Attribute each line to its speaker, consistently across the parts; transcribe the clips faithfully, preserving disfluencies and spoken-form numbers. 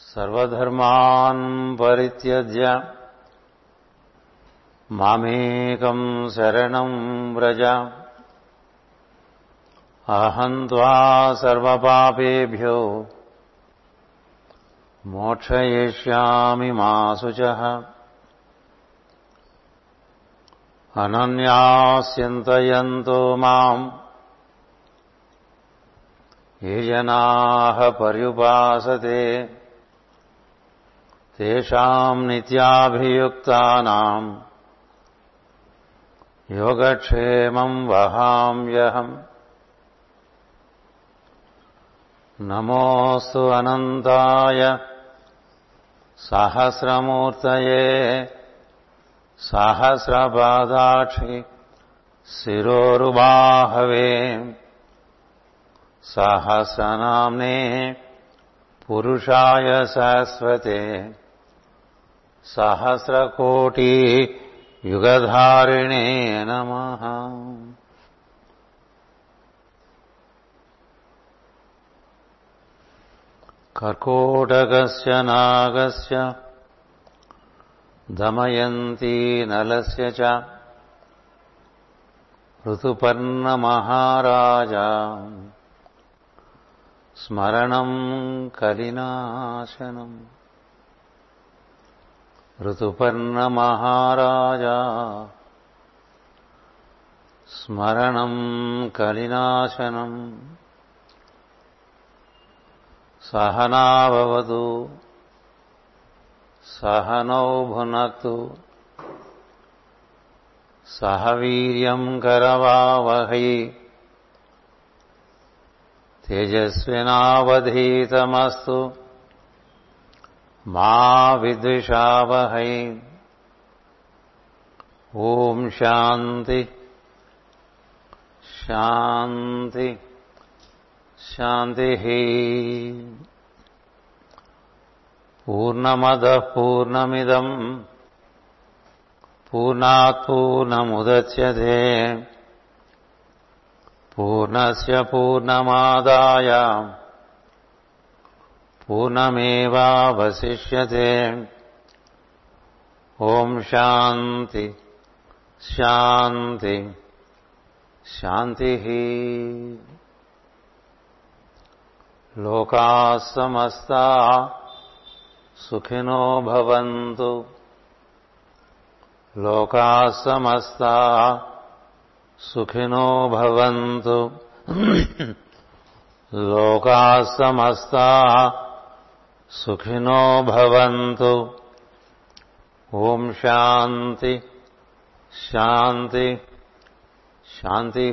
Speaker 1: సర్వధర్మాన్ పరిత్యజ్య మామేకం శరణం వ్రజ. అహం త్వా సర్వపాపేభ్యో మోక్షయిష్యామి మా శుచః. అనన్యాస్యంతయంతో మాం ఏ జనాః పర్యుపాసతే తేషాం నిత్యాభియుక్తానాం యోగక్షేమం వహామ్యహం. నమోస్తు అనంతాయ సహస్రమూర్తయే సహస్రపాదాక్షి శిరోరుబాహవే. సహస్రనామ్నే పురుషాయ శాశ్వతే సహస్రకోటి యుగధారిణే నమః. కర్కోటకస్య నాగస్య దమయంతి నలస్య చ ఋతుపర్ణమహారాజా స్మరణం కలినాశనం. ఋతుపర్ణమహారాజా స్మరణం కలినాశనం. సహనాభవతు సహనౌ భునక్తు సహ వీర్యం కరవావహై తేజస్వినావధీతమస్తు మా విద్విషావహై. ఓం శాంతి శాంతి శాంతి. పూర్ణమదః పూర్ణమిదం పూర్ణాత్ పూర్ణముదచ్యతే పూర్ణస్య పూర్ణమాదాయ పూర్ణమేవావశిష్యతే. ఓం శాంతి శాంతి శాంతి. లోకాః సమస్తాః సుఖినో భవంతు. లోకాః సమస్తాః సుఖినో భవంతు. లోకాః సమస్తాః సుఖినో భవంతు. ఓం శాంతి శాంతి శాంతి.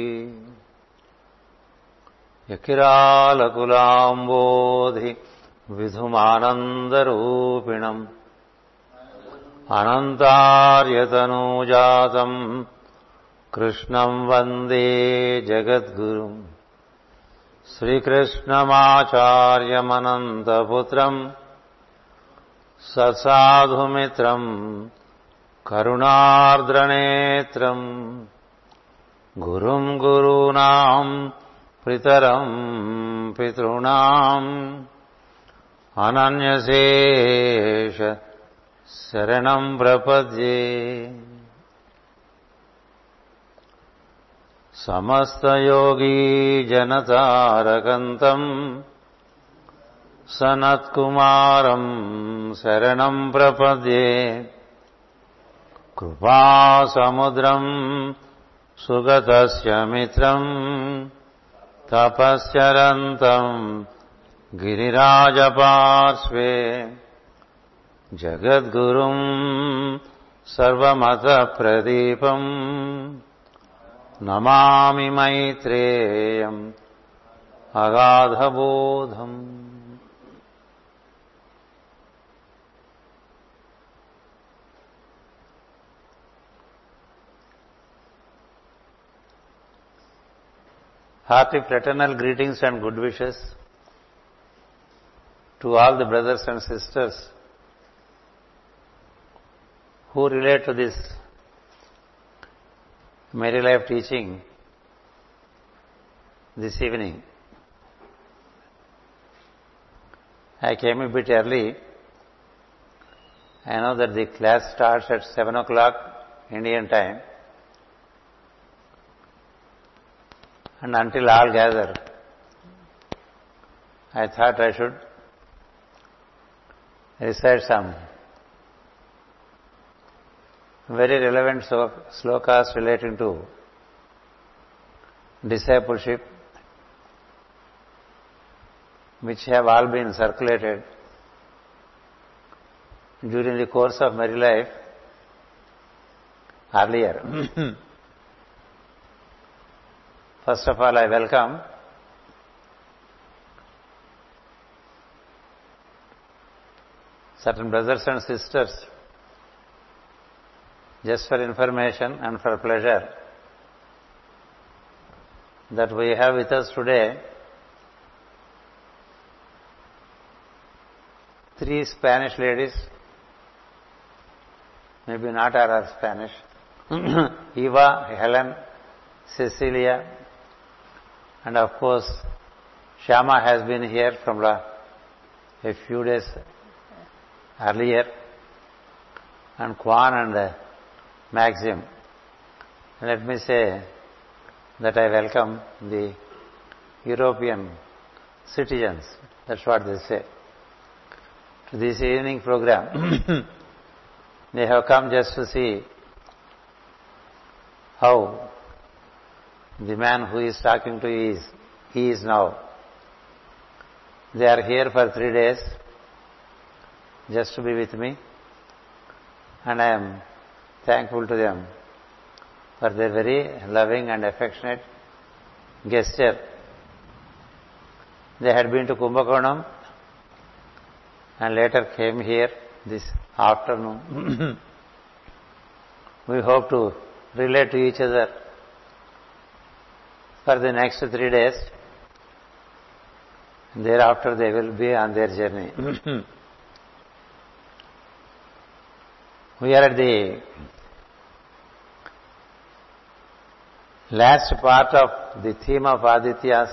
Speaker 1: యకిరాలకులాంబోధి విధుమానందరూపిణం అనంతార్యతనూజాతం కృష్ణం వందే జగద్గురుం. శ్రీకృష్ణమాచార్యమనంతపుత్రం సత్సాధుమిత్రం కరుణార్ద్రనేత్రం గురుం గురూణాం పితరం పితॄణాం అనన్యశేష శరణం ప్రపద్యే. సమస్తయోగీ జనతారకంతం సనత్కుమారం శరణం ప్రపద్యే. కృపాసముద్రం సుగతస్య మిత్రం తపశ్చరంతం గిరిరాజపార్శ్వే. జగద్గురుం సర్వమతప్రదీపం నమామి మైత్రేయం అగాధబోధం. Hearty fraternal greetings and good wishes to all the brothers and sisters who relate to this Merry Life teaching this evening. I came a bit early. I know that the class starts at seven o'clock Indian time. And until all gather, I thought I should recite some very relevant slokas relating to discipleship, which have all been circulated during the course of married life earlier. First of all, I welcome certain brothers and sisters, just for information and for pleasure, that we have with us today three Spanish ladies, maybe not all are Spanish, Eva, Helen, Cecilia, and of course Shyama has been here from a few days earlier, and Kwan and Maxim. Let me say that I welcome the European citizens, that's what they say, to this evening program. They have come just to see how the man who is talking to you is, he is now. They are here for three days just to be with me, and I am thankful to them for their very loving and affectionate gesture. They had been to Kumbakonam and later came here this afternoon. We hope to relate to each other for the next three days. Thereafter they will be on their journey. We are at the last part of the theme of Adityas,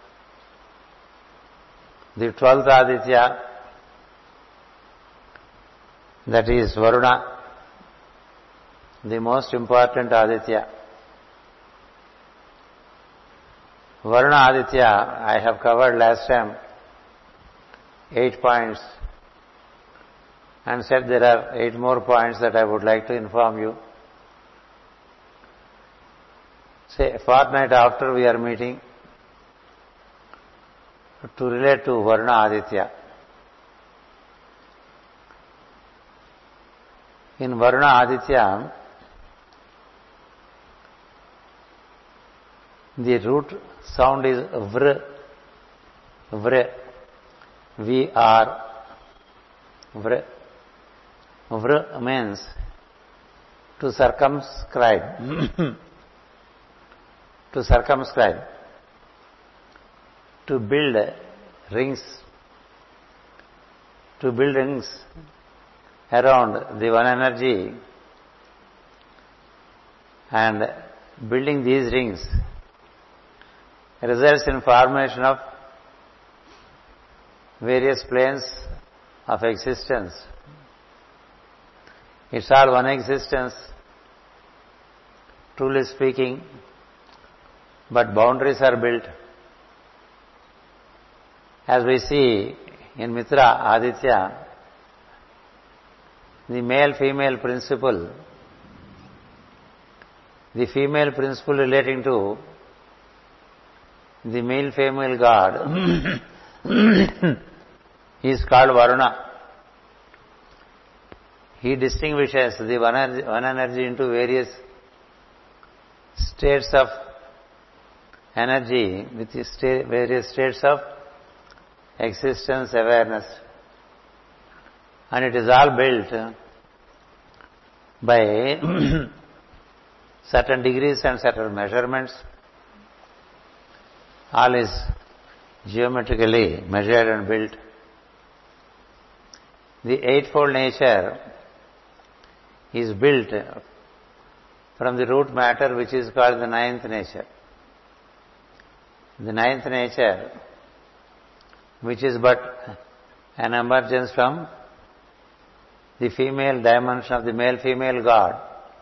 Speaker 1: the twelfth Aditya, that is Varuna, the most important Aditya. Varuna Aditya, I have covered last time eight points and said there are eight more points that I would like to inform you. Say, a fortnight after we are meeting to relate to Varuna Aditya. In Varuna Aditya, the root sound is vr, vr, V R, vr. Vr means to circumscribe, to circumscribe, to build rings, to build rings around the one energy, and building these rings results in formation of various planes of existence. It's all one existence, truly speaking, but boundaries are built. As we see in Mitra Aditya, the male-female principle, the female principle relating to the male-female god is called Varuna. He distinguishes the one energy, one energy into various states of energy with various states of existence, awareness. And it is all built by certain degrees and certain measurements. All is geometrically measured and built. The eightfold nature is built from the root matter, which is called the ninth nature. The ninth nature, which is but an emergence from the female dimension of the male-female God.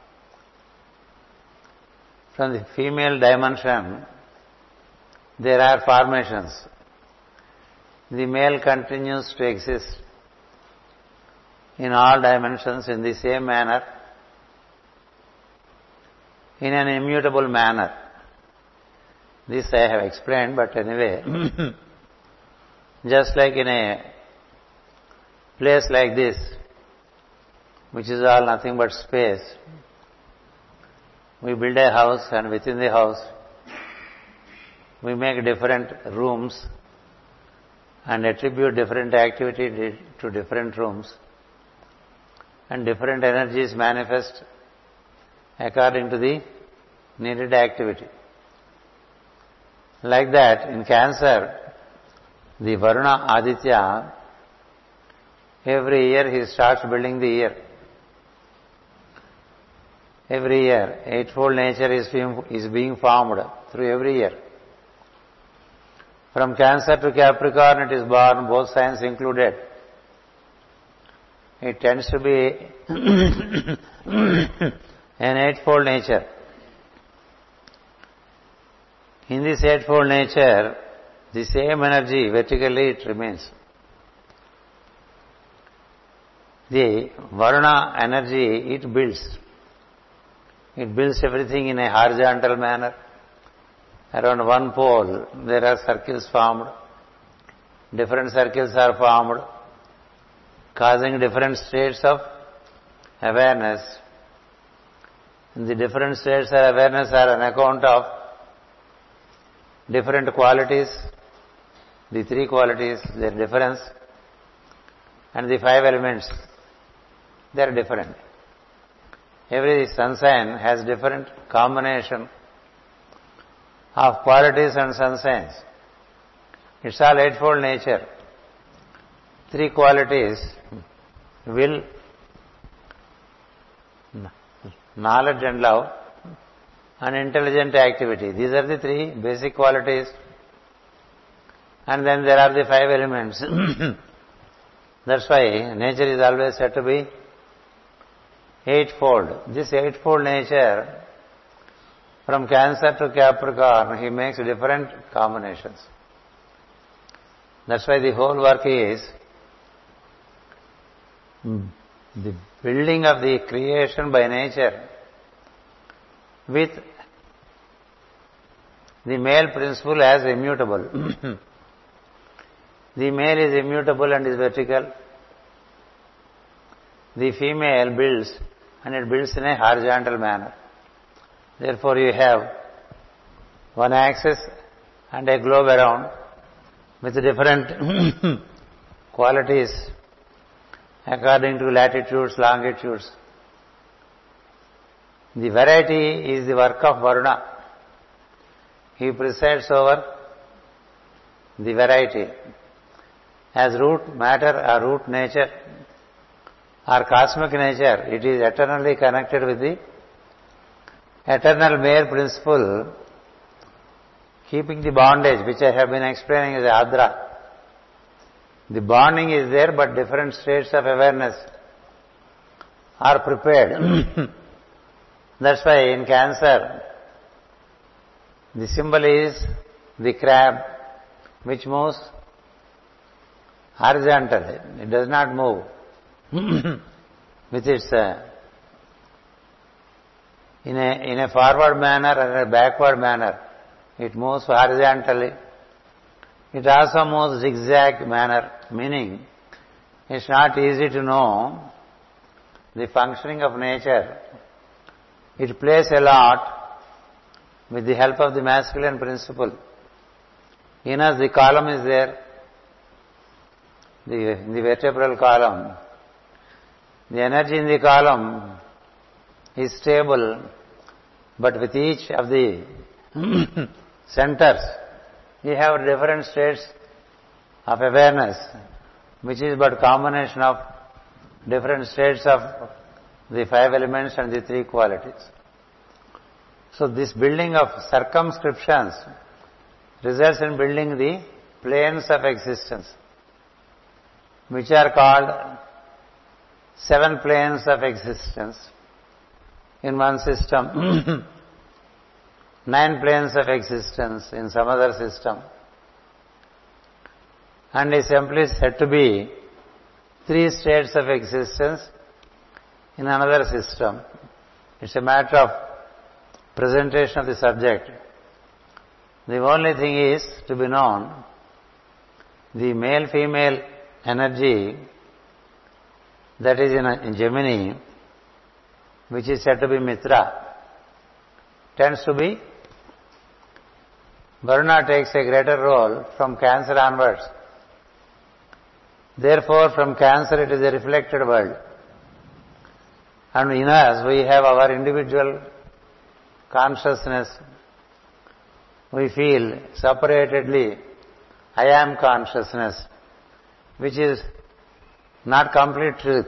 Speaker 1: From the female dimension, there are formations. The male continues to exist in all dimensions in the same manner, in an immutable manner. This I have explained, but anyway, just like in a place like this, which is all nothing but space, we build a house, and within the house we make different rooms and attribute different activity to different rooms, and different energies manifest according to the needed activity. Like that, in Cancer, the Varuna Aditya, every year he starts building the year. Every year, eightfold nature is being, is being formed through every year. From Cancer to Capricorn it is born, both signs included. It tends to be an eightfold nature. In this eightfold nature, the same energy, vertically it remains. The Varuna energy, it builds. It builds everything in a horizontal manner. Around one pole, there are circles formed. Different circles are formed, causing different states of awareness. And the different states of awareness are on account of different qualities, the three qualities, their difference, and the five elements, they are different. Every sun sign has different combination of qualities and sun signs. It's all eightfold nature. Three qualities: will, knowledge and love, and intelligent activity. These are the three basic qualities. And then there are the five elements. That's why nature is always said to be eightfold. This eightfold nature, from Cancer to Capricorn, he makes different combinations. That's why the whole work is the building of the creation by nature with the male principle as immutable. The male is immutable and is vertical. The female builds, and it builds in a horizontal manner. Therefore you have one axis and a globe around with different qualities according to latitudes, longitudes. The variety is the work of Varuna. He presides over the variety. As root matter or root nature or cosmic nature, it is eternally connected with the eternal male principle, keeping the bondage, which I have been explaining as Adra. The bonding is there, but different states of awareness are prepared. That's why in Cancer, the symbol is the crab, which moves horizontally. It does not move with its uh, in a in a forward manner or a backward manner. It moves horizontally. It also moves zigzag manner, meaning it's not easy to know the functioning of nature. It plays a lot with the help of the masculine principle. In us, the column is there, the, the vertebral column. The energy in the column is stable, but with each of the centers, you have different states of awareness, which is but combination of different states of the five elements and the three qualities. So this building of circumscriptions results in building the planes of existence. which are called seven planes of existence in one system, nine planes of existence in some other system, and is simply said to be three states of existence in another system. It's a matter of presentation of the subject. The only thing is to be known, the male-female energy that is in, a, in Gemini, which is said to be Mitra, tends to be, Varuna takes a greater role from Cancer onwards. Therefore, from Cancer it is a reflected world. And in us we have our individual consciousness. We feel separatedly I am consciousness, which is not complete truth.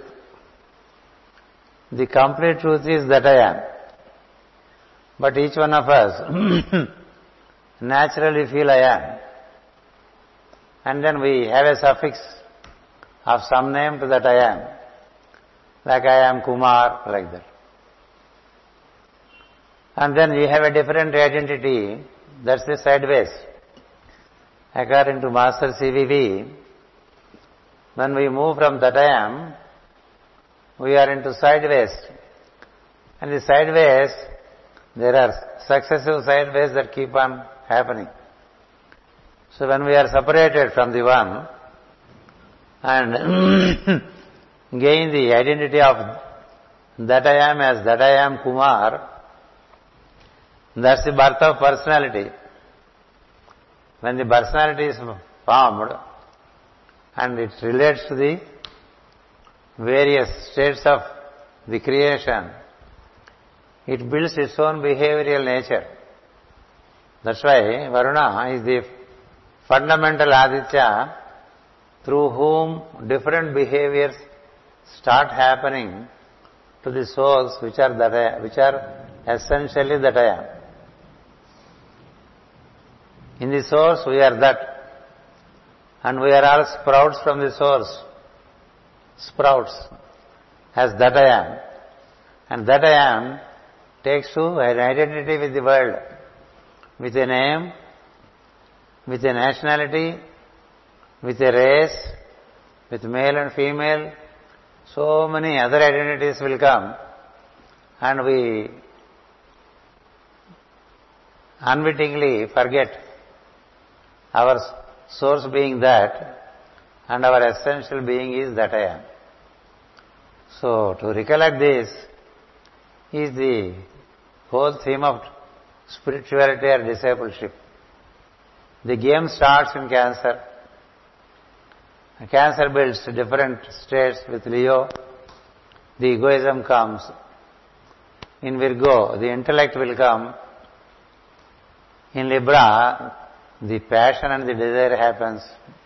Speaker 1: The complete truth is that I am. But each one of us naturally feel I am. And then we have a suffix of some name to that I am. Like I am Kumar, like that. And then we have a different identity, that's the sideways. According to Master C V V, when we move from that I am, we are into sideways. And the sideways, there are successive sideways that keep on happening. So when we are separated from the one and gain the identity of that I am as that I am Kumar, that's the birth of personality. When the personality is formed and it relates to the various states of the creation, it builds its own behavioral nature. That's why Varuna is the fundamental Aditya through whom different behaviors start happening to the souls which are that I, which are essentially that I am. In the source we are that, and we are all sprouts from the source. Sprouts as that I am. And that I am takes to an identity with the world, with a name, with a nationality, with a race, with male and female. So many other identities will come, and we unwittingly forget our source being that, and our essential being is that I am. So, to recollect this is the whole theme of spirituality or discipleship. The game starts in Cancer. Cancer builds different states with Leo. The egoism comes. In Virgo, the intellect will come. In Libra, the passion and the desire happens.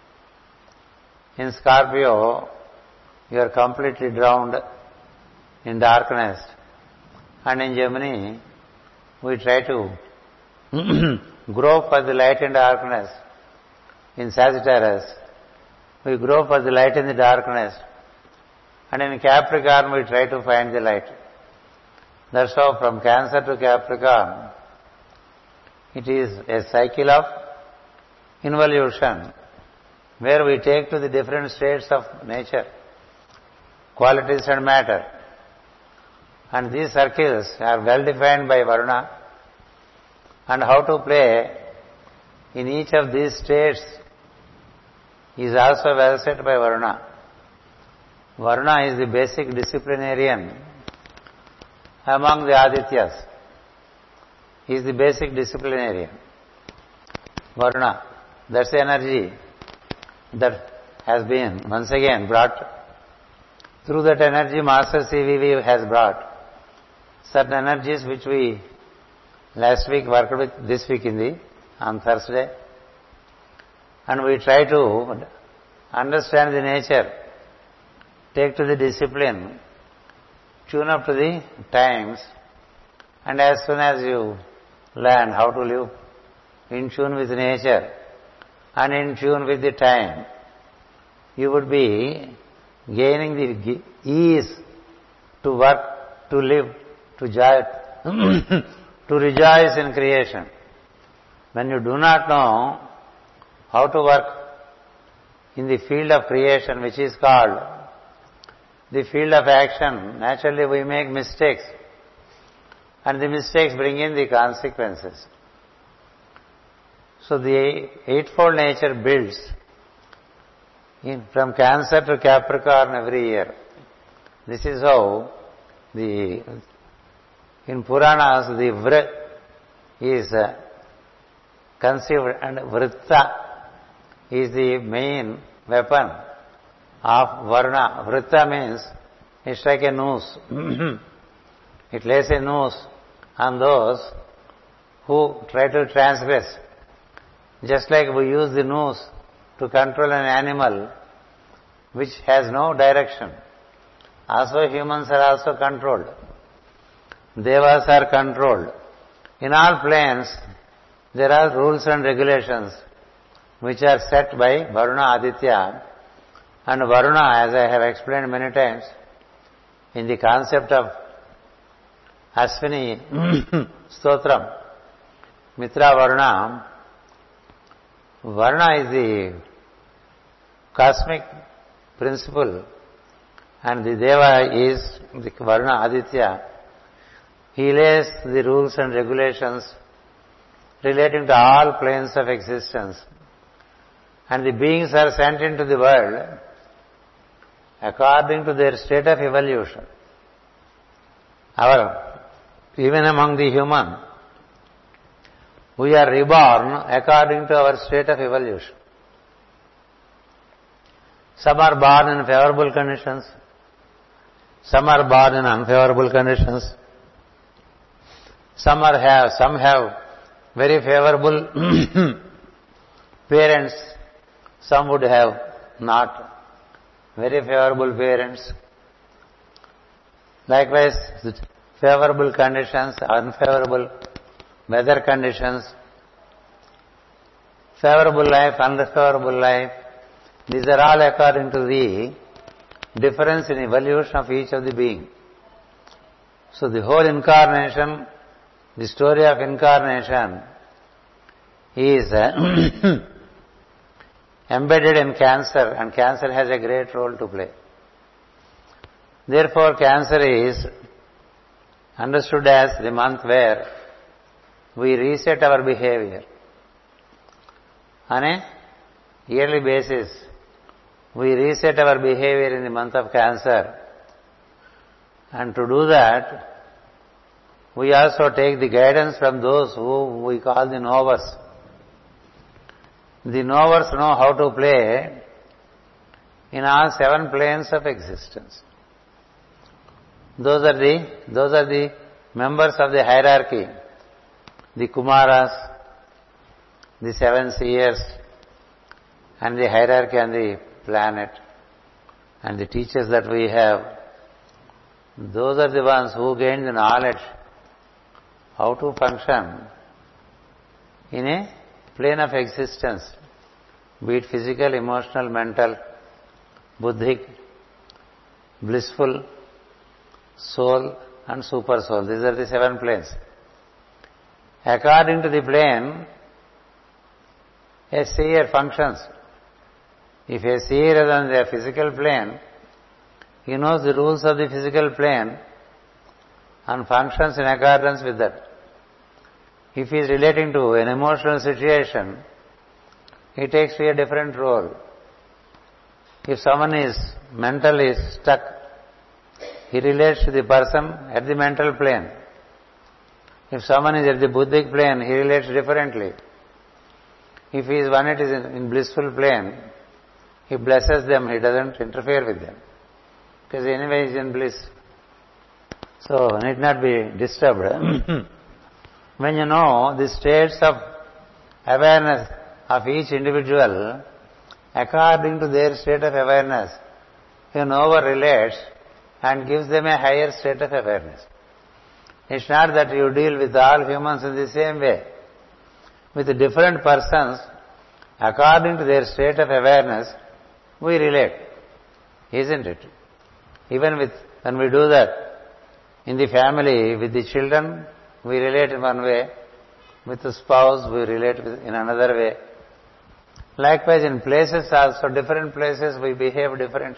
Speaker 1: In Scorpio, you are completely drowned in darkness. And in Gemini, we try to grow for the light in darkness. In Sagittarius, we grow for the light in the darkness. And in Capricorn, we try to find the light. That's how from Cancer to Capricorn, it is a cycle of involution, where we take to the different states of nature, qualities and matter. And these circles are well defined by Varuna, and how to play in each of these states is also well set by Varuna. Varuna is the basic disciplinarian among the Adityas. He is the basic disciplinarian. Varuna, that's the energy that has been once again brought. Through that energy, Master C V V has brought certain energies which we last week worked with, this week in the, on Thursday. And we try to understand the nature, take to the discipline, tune up to the times, and as soon as you learn how to live in tune with nature and in tune with the time, you would be gaining the ease to work, to live, to joy, to rejoice in creation. When you do not know how to work in the field of creation, which is called the field of action, naturally we make mistakes. And the mistakes bring in the consequences. So the eightfold nature builds in, from Cancer to Capricorn every year. This is how the in Puranas the Vrit is uh, conceived, and Vritta is the main weapon of Varna. Vritta means it's like a noose. It lays a noose on those who try to transgress. Just like we use the noose to control an animal which has no direction. Also humans are also controlled. Devas are controlled. In all planes, there are rules and regulations which are set by Varuna Aditya. And Varuna, as I have explained many times, in the concept of Ashwini Stotram, Mitra Varuna, Varna is the cosmic principle and the Deva is the Varuna Aditya. He lays the rules and regulations relating to all planes of existence. And the beings are sent into the world according to their state of evolution. Our, even among the human, we are reborn according to our state of evolution. Some are born in favorable conditions. Some are born in unfavorable conditions. Some are have some have very favorable parents. Some would have not very favorable parents. Likewise, favorable conditions, unfavorable weather conditions, favorable life, unfavorable life. These are all according to the difference in evolution of each of the being. So the whole incarnation, the story of incarnation is uh, embedded in Cancer, and Cancer has a great role to play. Therefore, Cancer is understood as the month where we reset our behavior. On a yearly basis, we reset our behavior in the month of Cancer. And to do that, we also take the guidance from those who we call the knowers. The knowers know how to play in all seven planes of existence. Those are the, those are the members of the hierarchy. The Kumaras, the seven seers, and the hierarchy on the planet, and the teachers that we have. Those are the ones who gain the knowledge how to function in a plane of existence, be it physical, emotional, mental, buddhic, blissful, soul and super soul. These are the seven planes. According to the plane, a seer functions. If a seer is on the physical plane, he knows the rules of the physical plane and functions in accordance with that. If he is relating to an emotional situation, he takes a different role. If someone is mentally stuck, he relates to the person at the mental plane. If someone is at the buddhic plane, he relates differently. If he is one it is in blissful plane, he blesses them, he doesn't interfere with them. Because anyway he is in bliss. So need not be disturbed. When you know the states of awareness of each individual, according to their state of awareness, you knower relates and gives them a higher state of awareness. It's not that you deal with all humans in the same way. With different persons, according to their state of awareness, we relate. Isn't it? Even with, when we do that, in the family, with the children, we relate in one way. With the spouse, we relate in another way. Likewise, in places also, different places we behave different.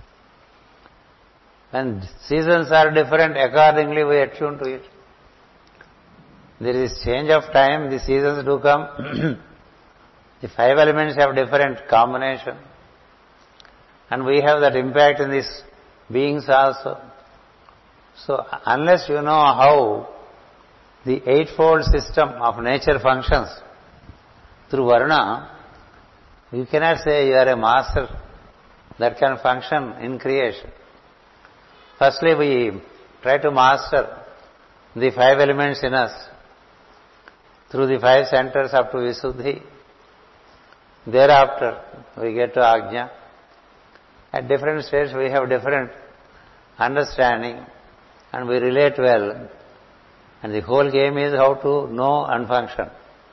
Speaker 1: When seasons are different, accordingly we attune to it. There is change of time, the seasons do come. The five elements have different combination. And we have that impact in these beings also. So, unless you know how the eightfold system of nature functions through Varuna, you cannot say you are a master that can function in creation. Firstly, we try to master the five elements in us through the five centers up to Visuddhi. Thereafter, we get to Ajna. At different stages, we have different understanding and we relate well. And the whole game is how to know and function.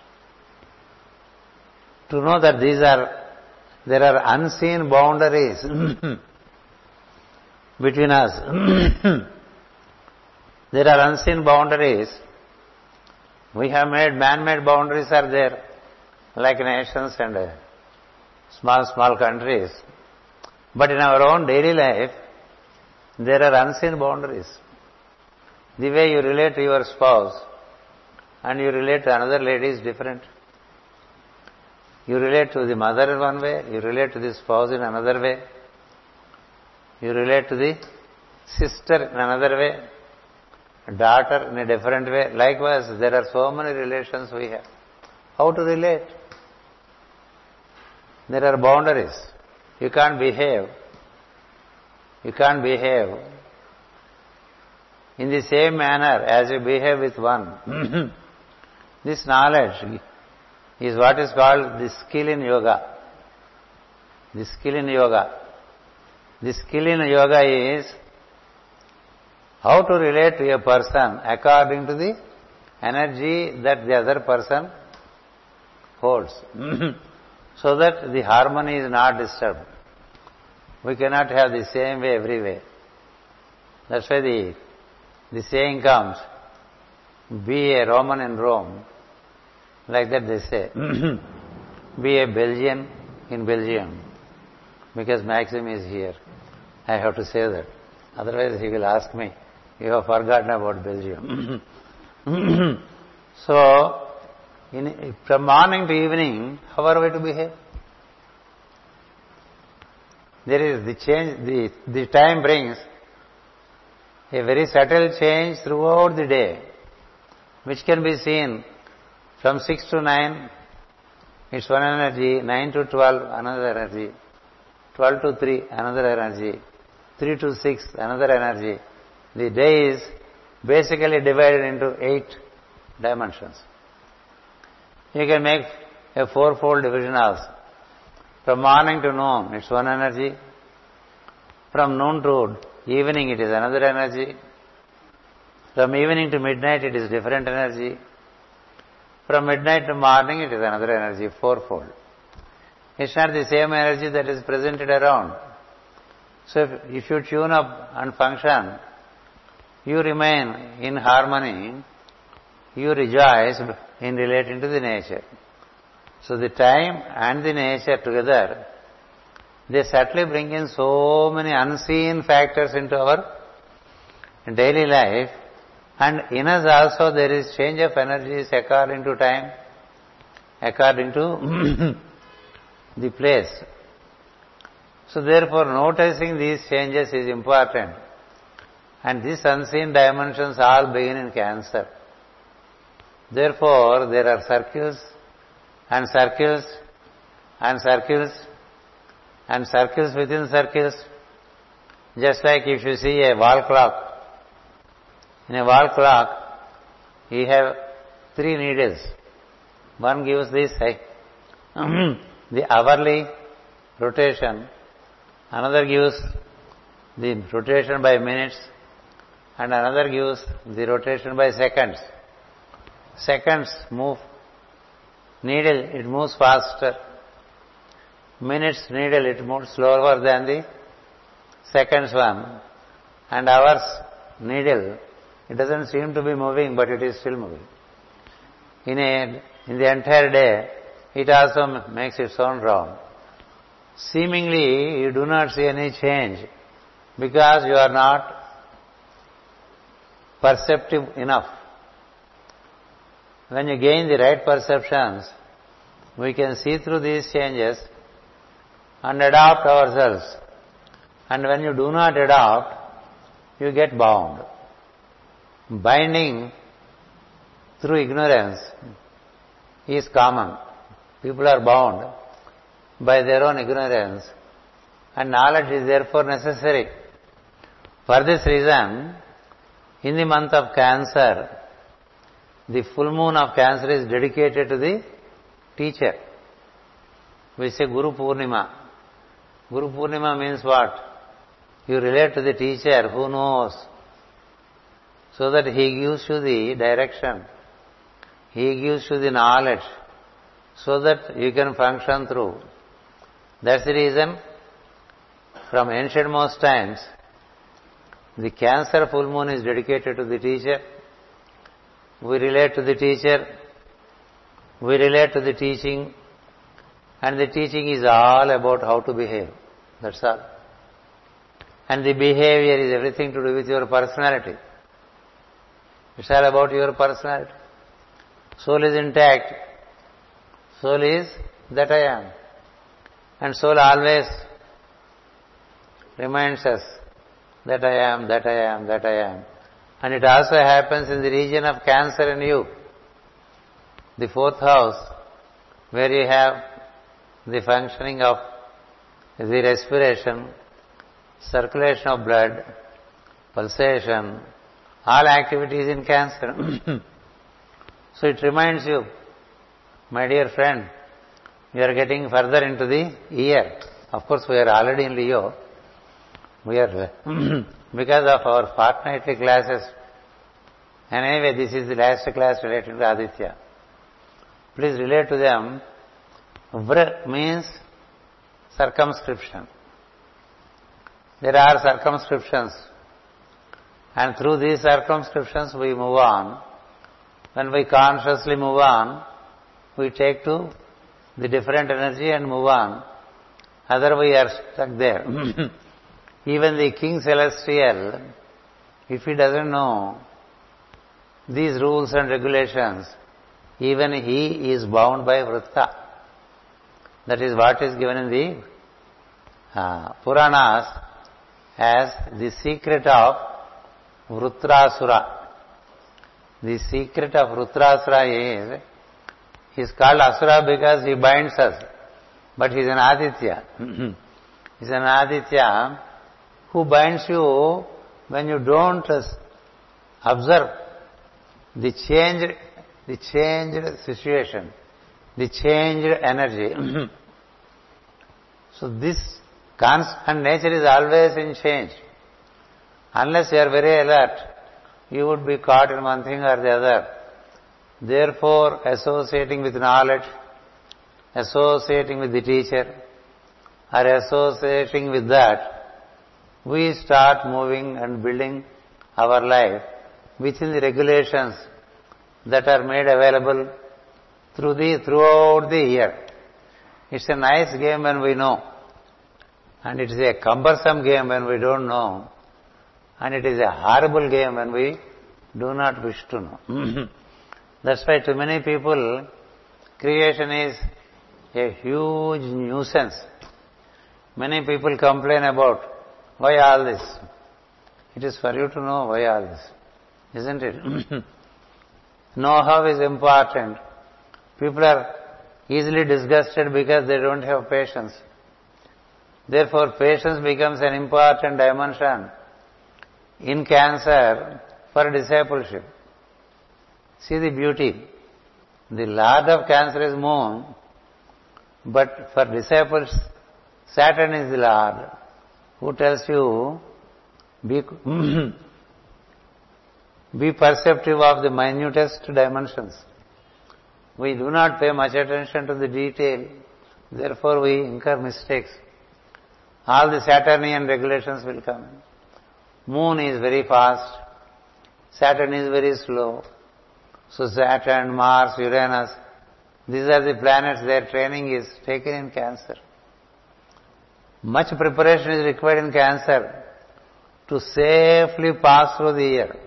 Speaker 1: To know that these are, there are unseen boundaries between us. There are unseen boundaries. We have made, man-made boundaries are there, like nations and uh, small, small countries. But in our own daily life, there are unseen boundaries. The way you relate to your spouse and you relate to another lady is different. You relate to the mother in one way, you relate to the spouse in another way, you relate to the sister in another way, daughter in a different way. Likewise, there are so many relations we have. How to relate? There are boundaries. You can't behave. You can't behave in the same manner as you behave with one. This knowledge is what is called the skill in yoga. The skill in yoga. The skill in yoga is how to relate to a person according to the energy that the other person holds. So that the harmony is not disturbed. We cannot have the same way every way. That's why the, the saying comes, be a Roman in Rome. Like that they say. Be a Belgian in Belgium. Because Maxim is here. I have to say that. Otherwise he will ask me, you have forgotten about Belgium. So, in, from morning to evening, how are we to behave? There is the change, the, the time brings a very subtle change throughout the day, which can be seen from six to nine, it's one energy, nine to twelve, another energy, twelve to three, another energy, three to six, another energy. The day is basically divided into eight dimensions. You can make a fourfold division also. From morning to noon, it's one energy. From noon to evening, it is another energy. From evening to midnight, it is different energy. From midnight to morning, it is another energy, fourfold. It's not the same energy that is presented around. So if, if you tune up and function, you remain in harmony, you rejoice in relating to the nature. So the time and the nature together, they subtly bring in so many unseen factors into our daily life. And in us also there is change of energies according to time, according to the place. So therefore noticing these changes is important. And these unseen dimensions all begin in Cancer. Therefore there are circles and circles and circles and circles within circles. Just like if you see a wall clock, in a wall clock you have three needles. One gives this the hourly rotation, another gives the rotation by minutes, and another gives the rotation by seconds. Seconds move, needle, it moves faster. minute's needle, it moves slower than the seconds one. And hour's needle, it doesn't seem to be moving, but it is still moving. In a, in the entire day, it also makes its own round. Seemingly, you do not see any change because you are not perceptive enough. When you gain the right perceptions, we can see through these changes and adopt ourselves. And when you do not adopt, you get bound. Binding through ignorance is common. People are bound by their own ignorance, and knowledge is therefore necessary. For this reason, in the month of Cancer, the full moon of Cancer is dedicated to the teacher. We say Guru Purnima. Guru Purnima means what? You relate to the teacher who knows, so that he gives you the direction. He gives you the knowledge so that you can function through. That's the reason from ancient most times the Cancer full moon is dedicated to the teacher. We relate to the teacher, we relate to the teaching, and the teaching is all about how to behave. That's all. And the behavior is everything to do with your personality. It's all about your personality. Soul is intact. Soul is that I am. And soul always reminds us that I am, that I am, that I am. And it also happens in the region of Cancer in you. The fourth house, where you have the functioning of the respiration, circulation of blood, pulsation, all activities in Cancer. So it reminds you, my dear friend, you are getting further into the year. Of course, we are already in Leo. We are, because of our fortnightly classes. And anyway, this is the last class related to Aditya. Please relate to them. Vr means circumscription. There are circumscriptions. And through these circumscriptions we move on. When we consciously move on, we take to the different energy and move on. Otherwise we are stuck there. Even the King Celestial, if he doesn't know these rules and regulations, even he is bound by Vritta. That is what is given in the uh, Puranas as the secret of Vrutrasura. The secret of Vrutrasura is, he is called Asura because he binds us. But he is an Aditya. He is an Aditya who binds you when you don't observe the changed, the changed situation, the changed energy. So this constant nature is always in change. Unless you are very alert, you would be caught in one thing or the other. Therefore, associating with knowledge, associating with the teacher, or associating with that, we start moving and building our life within the regulations that are made available through the throughout the year. It's a nice game when we know, and it is a cumbersome game when we don't know, and it is a horrible game when we do not wish to know. That's why to many people, creation is a huge nuisance. Many people complain about, why all this? It is for you to know why all this, isn't it? Know-how is important. People are easily disgusted because they don't have patience. Therefore, patience becomes an important dimension in Cancer for discipleship. See the beauty. The Lord of Cancer is Moon, but for disciples, Saturn is the Lord, who tells you, be, be perceptive of the minutest dimensions. We do not pay much attention to the detail Therefore we incur mistakes. All the Saturnian regulations will come in. Moon is very fast. Saturn is very slow. So Saturn, Mars, Uranus, these are the planets, their training is taken in Cancer. Much preparation is required in Cancer to safely pass through the year.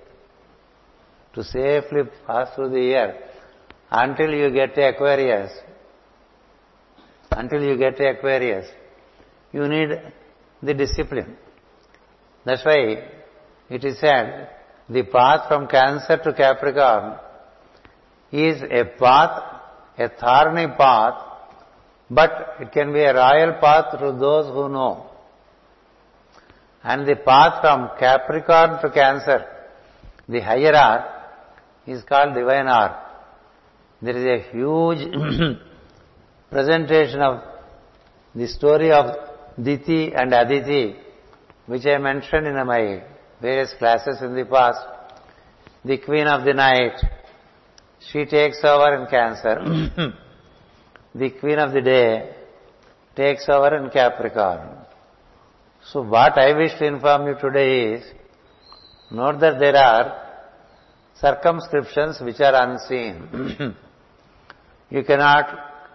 Speaker 1: To safely pass through the year until you get to Aquarius. Until you get to Aquarius, you need the discipline. That's why it is said, the path from Cancer to Capricorn is a path, a thorny path, but it can be a royal path to those who know. And the path from Capricorn to Cancer, the higher arc, is called divine arc. There is a huge presentation of the story of Diti and Aditi, which I mentioned in my various classes in the past. The queen of the night, she takes over in Cancer. The queen of the day takes over in Capricorn. So what I wish to inform you today is, note that there are circumscriptions which are unseen. You cannot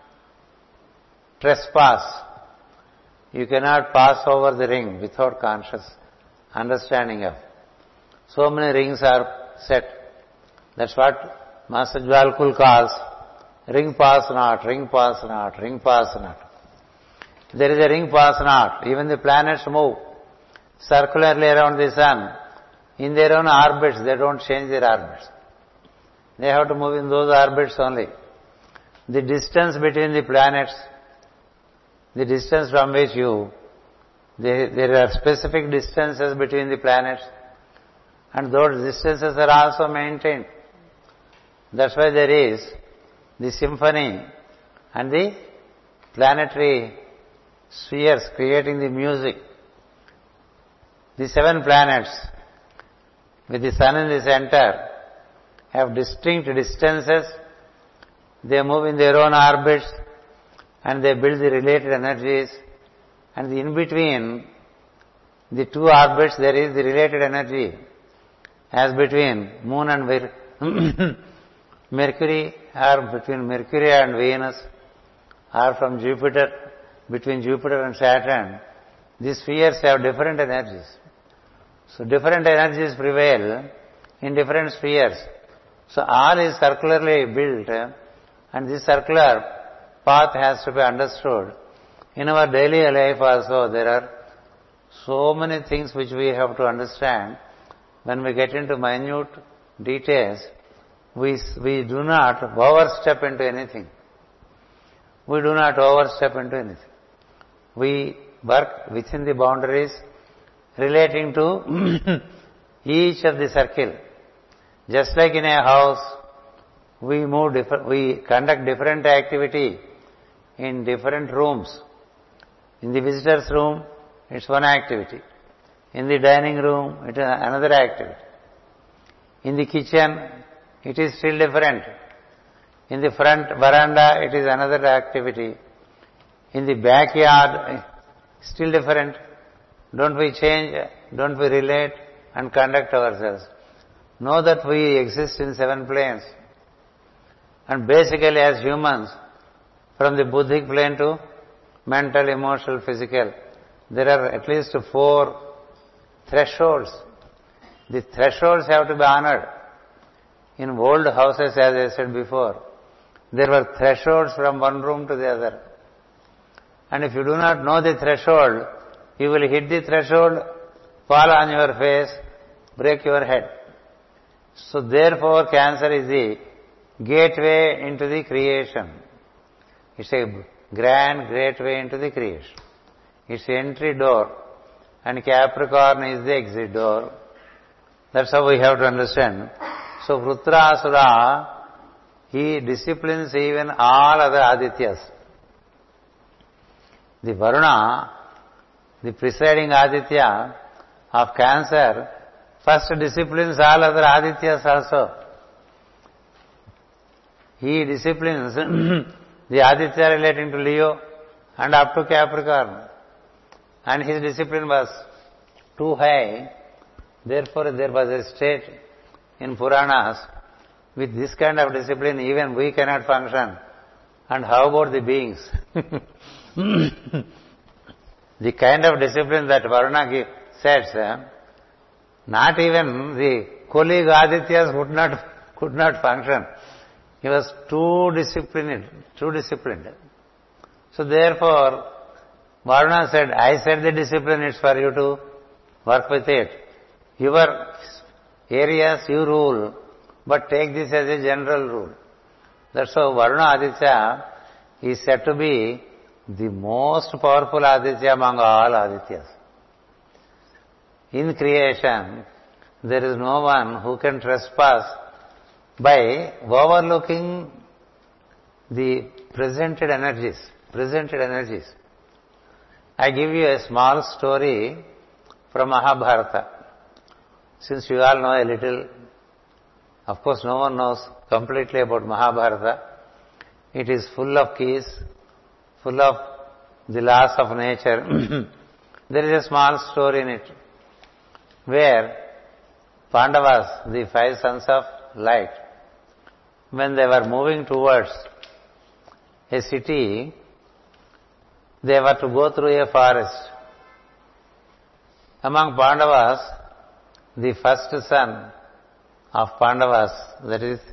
Speaker 1: trespass. You cannot pass over the ring without conscious understanding of. So many rings are set. That's what Master Jwalkul calls ring pass not, ring pass not, ring pass not. There is a ring pass not. Even the planets move circularly around the sun in their own orbits. They don't change their orbits. They have to move in those orbits only. The distance between the planets, the distance from which you, there, there are specific distances between the planets, and those distances are also maintained. That's why there is the symphony and the planetary spheres creating the music. The seven planets, with the sun in the center, have distinct distances. They move in their own orbits and they build the related energies. And in between the two orbits there is the related energy, as between Moon and Vir- Mercury, or between Mercury and Venus, or from Jupiter, between Jupiter and Saturn. These spheres have different energies. So different energies prevail in different spheres. So all is circularly built, and this circular path has to be understood. In our daily life also, there are so many things which we have to understand. When we get into minute details, we, we do not overstep into anything. We do not overstep into anything. We work within the boundaries relating to each of the circle. Just like in a house, we move different, we conduct different activity in different rooms. In the visitor's room, it's one activity. In the dining room, it is another activity. In the kitchen, it is still different. In the front veranda, it is another activity. In the backyard, still different. Don't we change, don't we relate and conduct ourselves? Know that we exist in seven planes. And basically as humans, from the Buddhic plane to mental, emotional, physical, there are at least four thresholds. The thresholds have to be honored. In old houses, as I said before, there were thresholds from one room to the other. And if you do not know the threshold, you will hit the threshold, fall on your face, break your head. So therefore, Cancer is the gateway into the creation. It's a grand gateway into the creation. It's the entry door, and Capricorn is the exit door. That's how we have to understand. So Vrutrasura, he disciplines even all other Adityas. The Varuna, the presiding Aditya of Cancer, first disciplines all other Adityas also. He disciplines the Aditya relating to Leo, and up to Capricorn. And his discipline was too high. Therefore, there was a state in Puranas, with this kind of discipline, even we cannot function. And how about the beings? The kind of discipline that Varuna sets, not even the colleague Adityas could not, could not function. He was too disciplined, too disciplined. So therefore, Varuna said, I set the discipline, it's for you to work with it. Your areas you rule, but take this as a general rule. That's how Varuna Aditya is said to be the most powerful Aditya among all Adityas. In creation, there is no one who can trespass by overlooking the presented energies. Presented energies. I give you a small story from Mahabharata. Since you all know a little, of course no one knows completely about Mahabharata. It is full of keys, full of the laws of nature. There is a small story in it where Pandavas, the five sons of light, when they were moving towards a city, they were to go through a forest. Among Pandavas, the first son of Pandavas, that is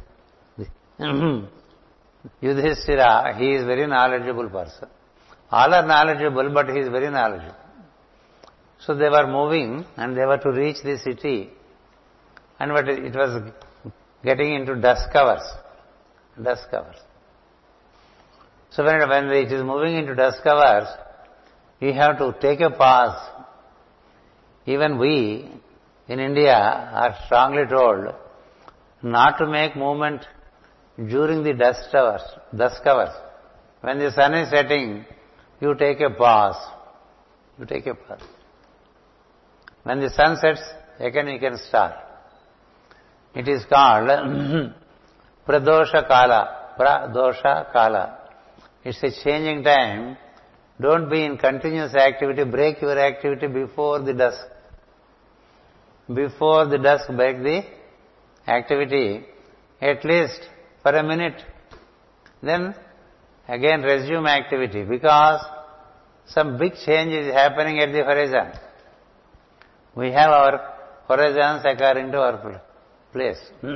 Speaker 1: Yudhishthira, he is very knowledgeable person. All are knowledgeable, but he is very knowledgeable. So they were moving and they were to reach the city, and it was getting into dusk hours. Dusk hours. So when, when it is moving into dusk hours, you have to take a pause. Even we in India are strongly told not to make movement during the dusk hours. Dusk hours. When the sun is setting, you take a pause. You take a pause. When the sun sets, again you can start. It is called Pradosha Kala. Pradosha Kala. It's a changing time. Don't be in continuous activity. Break your activity before the dusk. Before the dusk, break the activity, at least for a minute. Then again resume activity, because some big change is happening at the horizon. We have our horizons according to our place.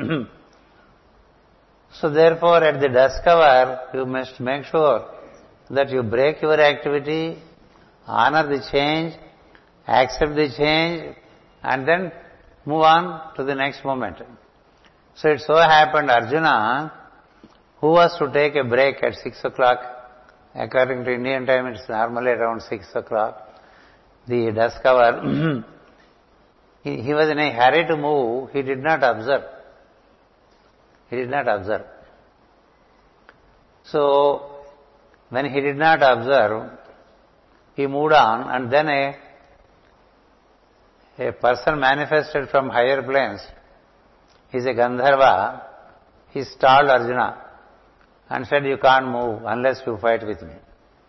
Speaker 1: So therefore, at the dusk hour, you must make sure that you break your activity, honor the change, accept the change, and then move on to the next moment. So it so happened Arjuna, who was to take a break at six o'clock, according to Indian time it's normally around six o'clock, the dusk hour, he, he was in a hurry to move, he did not observe. He did not observe. So, when he did not observe, he moved on, and then a, a person manifested from higher planes. He is a Gandharva. He stalled Arjuna and said, you can't move unless you fight with me.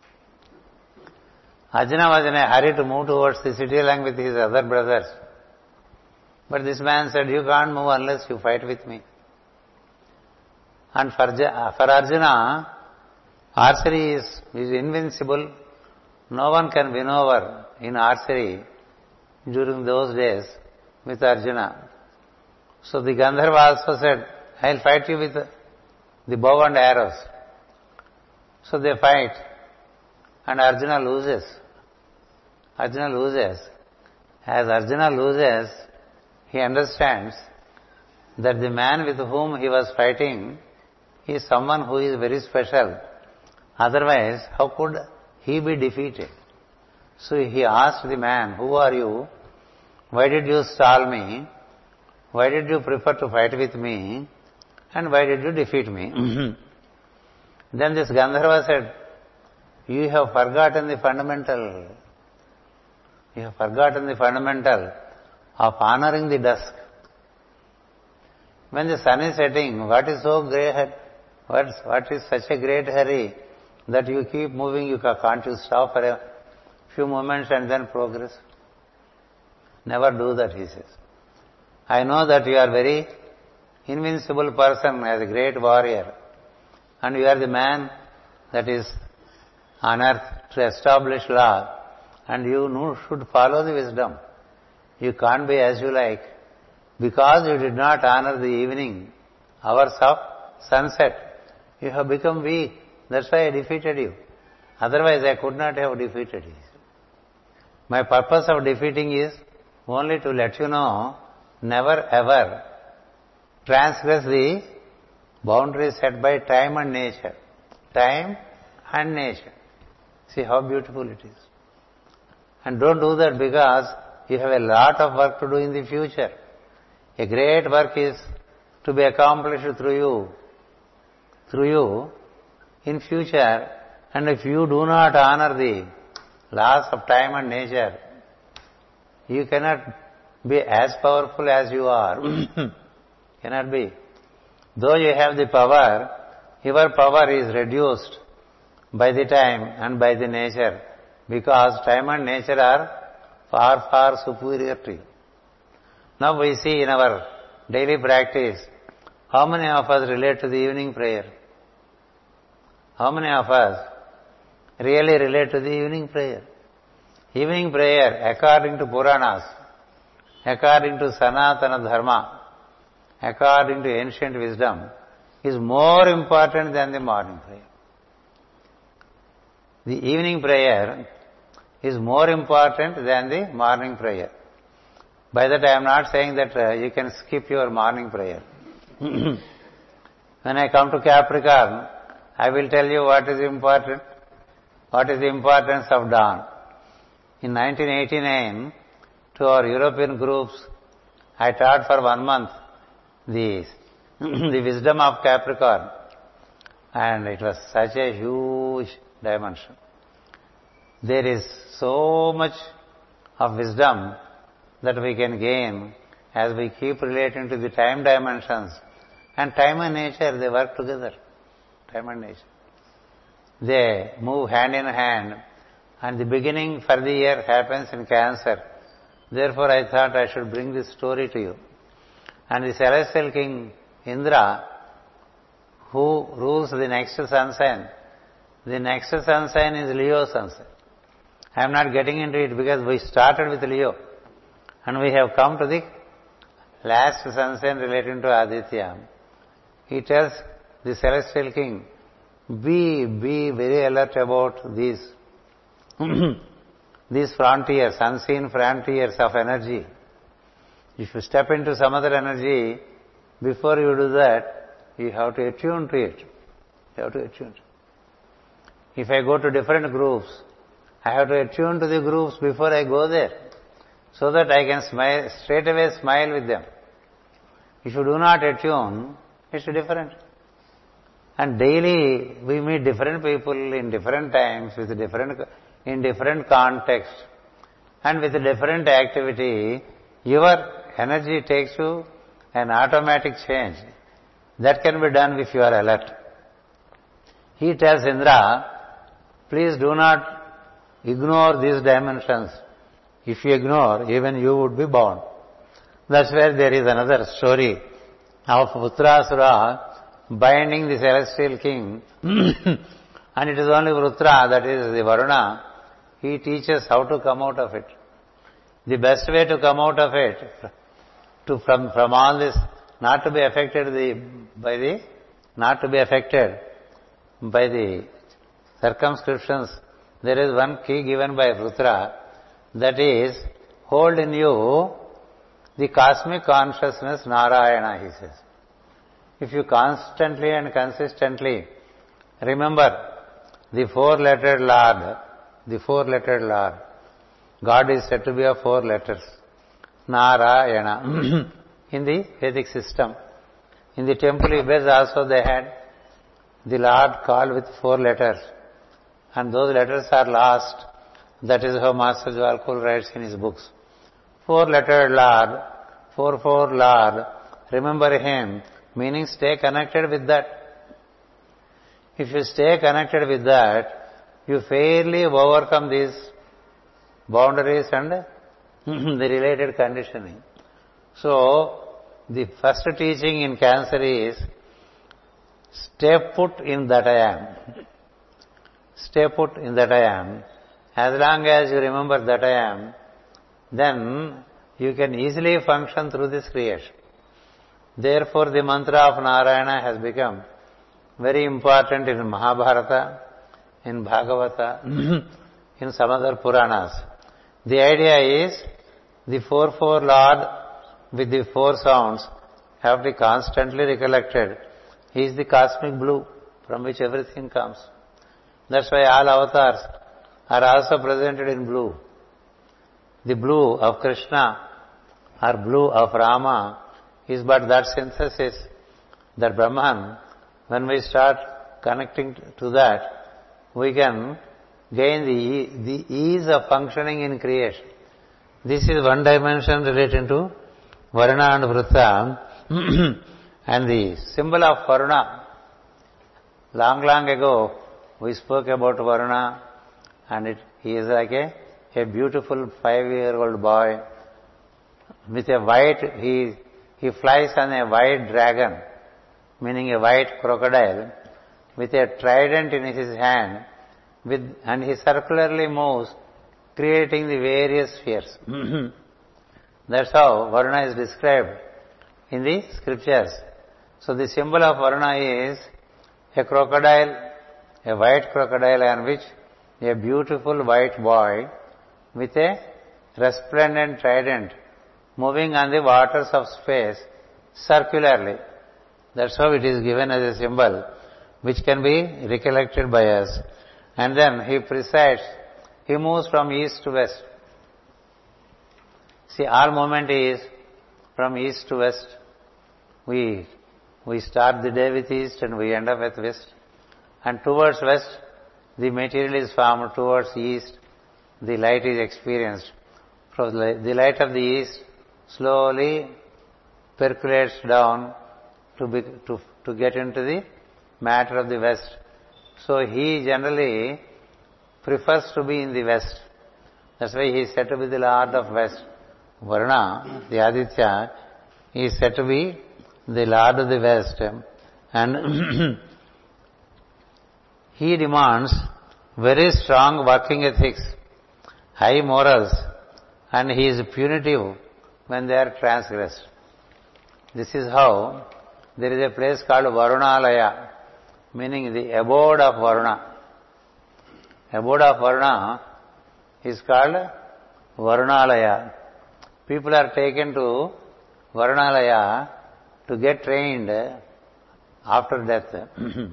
Speaker 1: Arjuna was in a hurry to move towards the city along with his other brothers. But this man said, you can't move unless you fight with me. And for, for Arjuna, archery is, is invincible. No one can win over in archery during those days with Arjuna. So the Gandharva also said, I'll fight you with the bow and arrows. So they fight, and Arjuna loses. Arjuna loses. As Arjuna loses, he understands that the man with whom he was fighting is someone who is very special. Otherwise, how could he be defeated? So he asked the man, who are you? Why did you stall me? Why did you prefer to fight with me? And why did you defeat me? Then this Gandharva said, you have forgotten the fundamental. You have forgotten the fundamental of honoring the dusk. When the sun is setting, what is so great, what, what is such a great hurry that you keep moving, you can't you stop for a few moments and then progress? Never do that, he says. I know that you are very invincible person as a great warrior, and you are the man that is on earth to establish law, and you should follow the wisdom. You can't be as you like. Because you did not honor the evening hours of sunset, you have become weak. That's why I defeated you. Otherwise I could not have defeated you. My purpose of defeating is only to let you know, never ever transgress the boundaries set by time and nature. Time and nature. See how beautiful it is. And don't do that because you have a lot of work to do in the future. A great work is to be accomplished through you, through you in future. And if you do not honor the laws of time and nature, you cannot be as powerful as you are. Cannot be. Though you have the power, your power is reduced by the time and by the nature, because time and nature are far, far superior to you. Now we see in our daily practice, how many of us relate to the evening prayer? How many of us really relate to the evening prayer? Evening prayer, according to Puranas, according to Sanatana Dharma, according to ancient wisdom, is more important than the morning prayer. The evening prayer is more important than the morning prayer. By that I am not saying that uh, you can skip your morning prayer. When I come to Capricorn, I will tell you what is important, what is the importance of dawn. In nineteen eighty-nine, to our European groups, I taught for one month the, the wisdom of Capricorn. And it was such a huge dimension. There is so much of wisdom that we can gain as we keep relating to the time dimensions. And time and nature, they work together. Time and nature. They move hand in hand. And the beginning for the year happens in Cancer. Therefore, I thought I should bring this story to you. And the celestial king Indra, who rules the next sun sign, the next sun sign is Leo sun sign. I am not getting into it because we started with Leo. And we have come to the last sun sign relating to Aditya. He tells the celestial king, be, be very alert about these, these frontiers, unseen frontiers of energy. If you step into some other energy, before you do that, you have to attune to it. You have to attune to it. If I go to different groups, I have to attune to the groups before I go there, so that I can smile, straight away smile with them. If you do not attune, it's different. And daily we meet different people in different times, with different, in different context, and with different activity. Your energy takes you an automatic change. That can be done if you are alert. He tells Indra, please do not ignore these dimensions. If you ignore, even you would be bound. That's where there is another story of Vrutrasura binding the celestial king. And it is only Vrutra, that is the Varuna, he teaches how to come out of it. The best way to come out of it, to from, from all this, not to be affected the, by the, not to be affected by the circumscriptions. There is one key given by Vrutra, that is, hold in you the cosmic consciousness Narayana, he says. If you constantly and consistently remember the four-lettered Lord, the four-lettered Lord, God is said to be of four letters, Narayana, in the Vedic system. In the temple Ibez also they had the Lord called with four letters, and those letters are lost. That is how Master Jwalkul writes in his books. Four-lettered Lord, four-four Lord, remember Him, meaning stay connected with that. If you stay connected with that, you fairly overcome these boundaries and the related conditioning. So, the first teaching in Cancer is, stay put in that I am. Stay put in that I am. As long as you remember that I am, then you can easily function through this creation. Therefore, the mantra of Narayana has become very important in Mahabharata, in Bhagavata, in some other Puranas. The idea is, the four-four Lord with the four sounds have to be constantly recollected. He is the cosmic blue from which everything comes. That's why all avatars are also presented in blue. The blue of Krishna or blue of Rama is but that synthesis, that Brahman. When we start connecting to that, we can gain the, the ease of functioning in creation. This is one dimension relating to Varuna and Vrutta. And the symbol of Varuna, long, long ago, we spoke about Varuna, and it, he is like a, a beautiful five-year-old boy with a white, he, he flies on a white dragon, meaning a white crocodile, with a trident in his hand, with, and he circularly moves, creating the various spheres. That's how Varuna is described in the scriptures. So the symbol of Varuna is a crocodile, a white crocodile on which a beautiful white boy with a resplendent trident moving on the waters of space circularly. That's how it is given as a symbol which can be recollected by us. And then he presides, he moves from east to west. See, all movement is from east to west. We, we start the day with east and we end up with west. And towards west, the material is formed. Towards east, the light is experienced. From the light of the east slowly percolates down to, be, to, to get into the matter of the west. So he generally prefers to be in the west. That's why he is said to be the Lord of West. Varuna, the Aditya, is said to be the Lord of the West. And he demands very strong working ethics, high morals, and he is punitive when they are transgressed. This is how there is a place called Varunalaya, meaning the abode of Varuna. Abode of Varuna is called Varunalaya. People are taken to Varunalaya to get trained after death.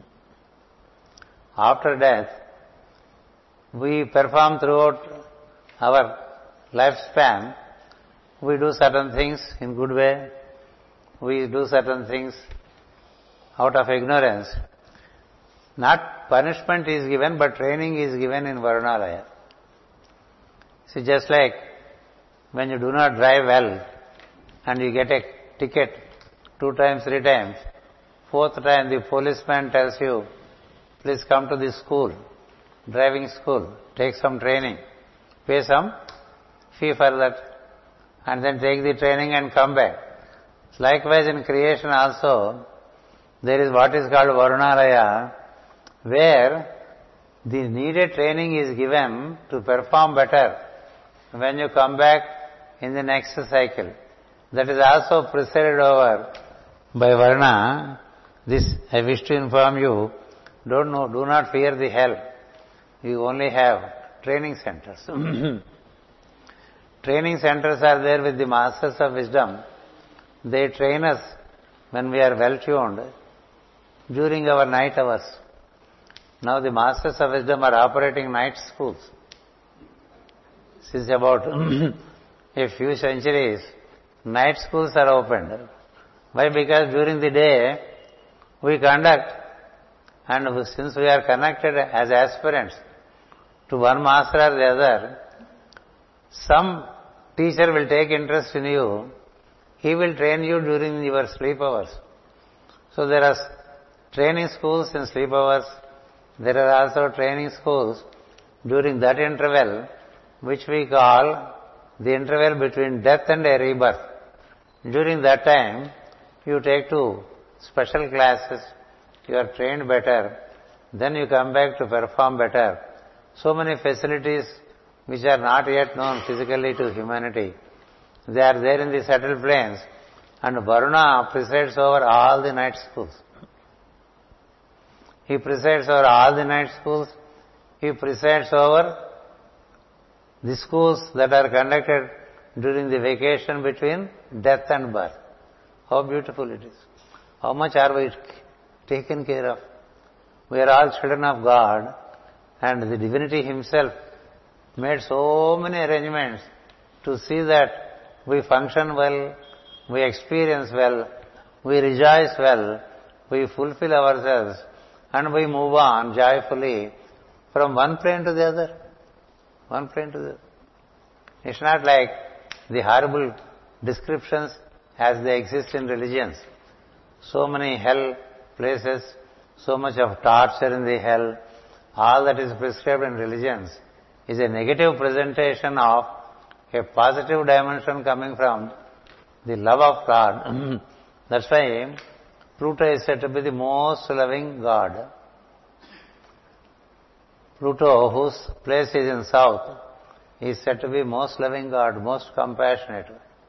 Speaker 1: After death, we perform throughout our lifespan. We do certain things in good way. We do certain things out of ignorance. Not punishment is given, but training is given in Varunalaya. See, just like when you do not drive well and you get a ticket two times, three times, fourth time the policeman tells you, please come to this school, driving school, take some training, pay some fee for that, and then take the training and come back. Likewise in creation also, there is what is called Varunalaya, where the needed training is given to perform better when you come back in the next cycle. That is also presided over by Varuna. This I wish to inform you, don't know, do not fear the hell. You only have training centers. Training centers are there with the masters of wisdom. They train us when we are well tuned during our night hours. Now the masters of wisdom are operating night schools. Since about a few centuries, night schools are opened. Why? Because during the day we conduct, and since we are connected as aspirants to one master or the other, some teacher will take interest in you. He will train you during your sleep hours. So there are training schools in sleep hours, there are also training schools during that interval, which we call the interval between death and a rebirth. During that time, you take two special classes, you are trained better, then you come back to perform better. So many facilities which are not yet known physically to humanity, they are there in the subtle planes, and Varuna presides over all the night schools. He presides over all the night schools. He presides over the schools that are conducted during the vacation between death and birth. How beautiful it is. How much are we taken care of? We are all children of God, and the divinity himself made so many arrangements to see that we function well, we experience well, we rejoice well, we fulfill ourselves, and we move on joyfully from one plane to the other. One plane to the other. It's not like the horrible descriptions as they exist in religions. So many hell places, so much of torture in the hell, all that is prescribed in religions is a negative presentation of a positive dimension coming from the love of God. That's why Pluto is said to be the most loving God. Pluto, whose place is in south, is said to be most loving God, most compassionate.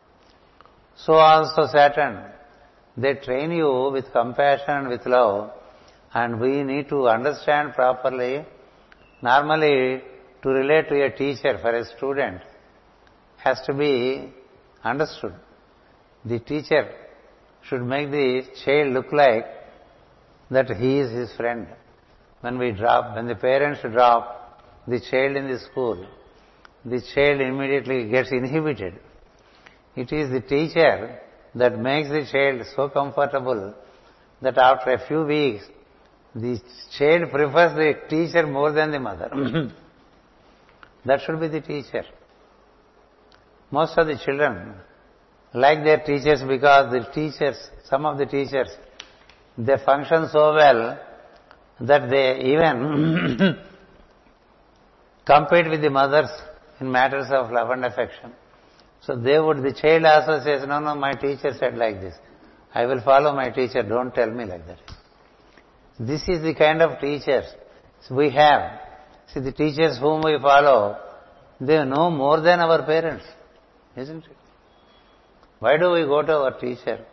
Speaker 1: So also Saturn. They train you with compassion and with love, and we need to understand properly. Normally, to relate to a teacher for a student has to be understood. The teacher should make the child look like that he is his friend. When we drop, when the parents drop the child in the school, the child immediately gets inhibited. It is the teacher that makes the child so comfortable that after a few weeks, the child prefers the teacher more than the mother. That should be the teacher. Most of the children like their teachers because the teachers, some of the teachers, they function so well that they even compete with the mothers in matters of love and affection. So they would, the child also says, no, no, my teacher said like this. I will follow my teacher, don't tell me like that. This is the kind of teachers we have. See, the teachers whom we follow, they know more than our parents, isn't it? Why do we go to our teacher?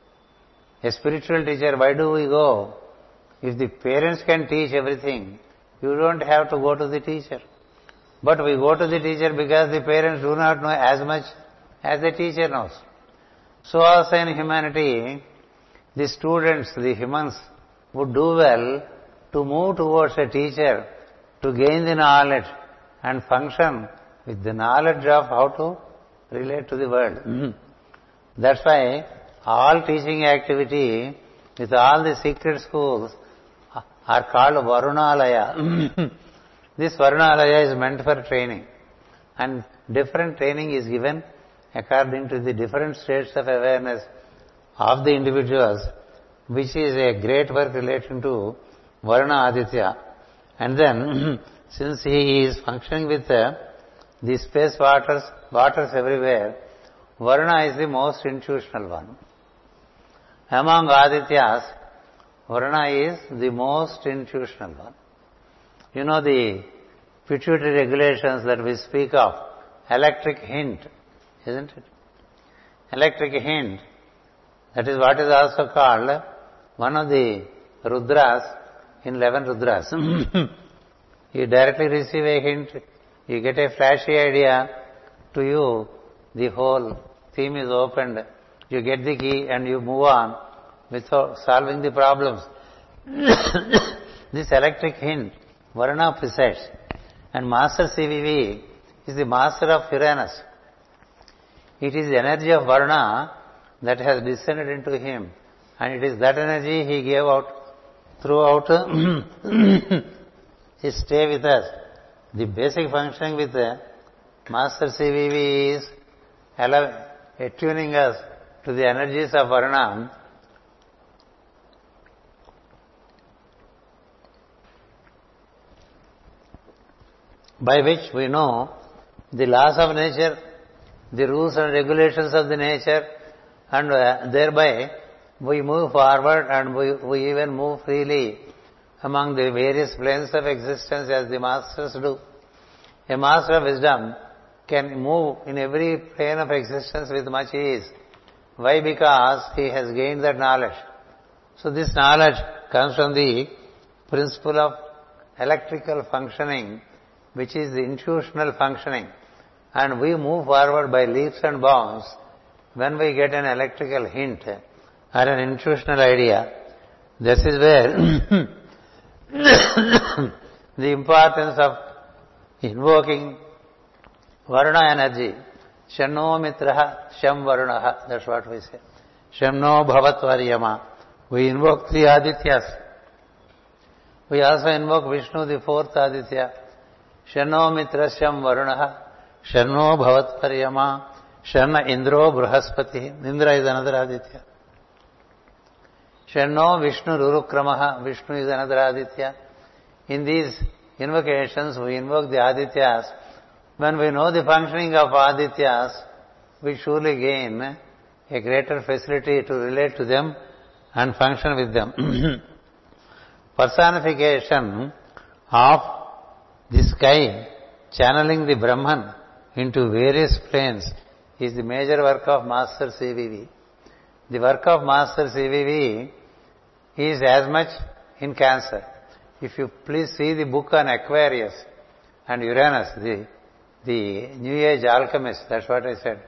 Speaker 1: A spiritual teacher, why do we go? If the parents can teach everything, you don't have to go to the teacher. But we go to the teacher because the parents do not know as much as the teacher knows. So also in humanity, the students, the humans, would do well to move towards a teacher to gain the knowledge and function with the knowledge of how to relate to the world. Mm-hmm. That's why all teaching activity with all the secret schools are called Varunalaya. This Varunalaya is meant for training, and different training is given according to the different states of awareness of the individuals, which is a great work relating to Varuna Aditya. And then, since he is functioning with uh, the space waters, waters everywhere, Varuna is the most intuitional one. Among Adityas, Varuna is the most intuitional one. You know the pituitary regulations that we speak of, electric hint, isn't it? Electric hint, that is what is also called one of the Rudras in eleven Rudras. You directly receive a hint, you get a flashy idea, to you the whole theme is opened, you get the key and you move on without solving the problems. This electric hint, Varuna presides, and Master C V V is the master of Uranus. It is the energy of Varuna that has descended into him, and it is that energy he gave out throughout his stay with us. The basic functioning with Master C V V is attuning us to the energies of Varuna. by which we know the laws of nature, the rules and regulations of the nature, and uh, thereby we move forward and we, we even move freely among the various planes of existence as the masters do. A master of wisdom can move in every plane of existence with much ease. Why? Because he has gained that knowledge. So this knowledge comes from the principle of electrical functioning, which is the intuitional functioning. And we move forward by leaps and bounds when we get an electrical hint or an intuitional idea. This is where the importance of invoking Varuna energy. Shanno mitraha sham varunaha. That's what we say. Shanno bhavat varyama. We invoke three Adityas. We also invoke Vishnu, the fourth Aditya. Shanno mitra sham varunaha. Shanno bhavat varyama. Shanna Indro Bruhaspati. Indra is another Aditya. Shanno Vishnu Rurukramaha. Vishnu is another Aditya. In these invocations, we invoke the Adityas. When we know the functioning of Adityas, we surely gain a greater facility to relate to them and function with them. Personification of the sky, channeling the Brahman into various planes, is the major work of Master C V V. The work of Master C V V is as much in Cancer. If you please see the book on Aquarius and Uranus, the, the New Age alchemist, that's what I said.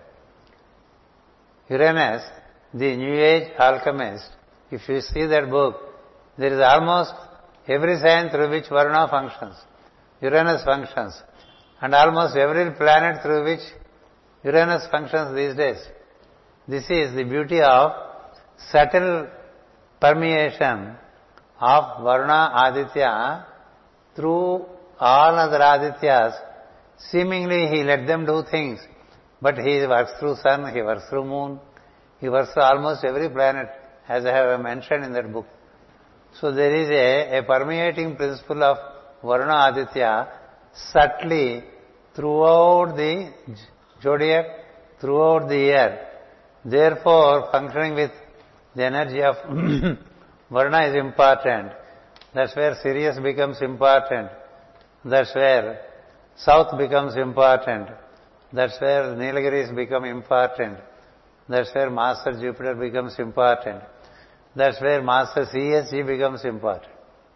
Speaker 1: Uranus, the New Age alchemist, if you see that book, there is almost every sign through which Varuna functions. Uranus functions. And almost every planet through which Uranus functions these days. This is the beauty of subtle permeation of Varuna Aditya through all other Adityas. Seemingly he let them do things, but he works through sun, he works through moon, he works through almost every planet, as I have mentioned in that book. So there is a, a permeating principle of Varuna Aditya subtly throughout the zodiac, throughout the year. Therefore, functioning with the energy of Varuna is important. That's where Sirius becomes important. That's where South becomes important. That's where Nilgiris become important. That's where Master Jupiter becomes important. That's where Master C S G becomes important.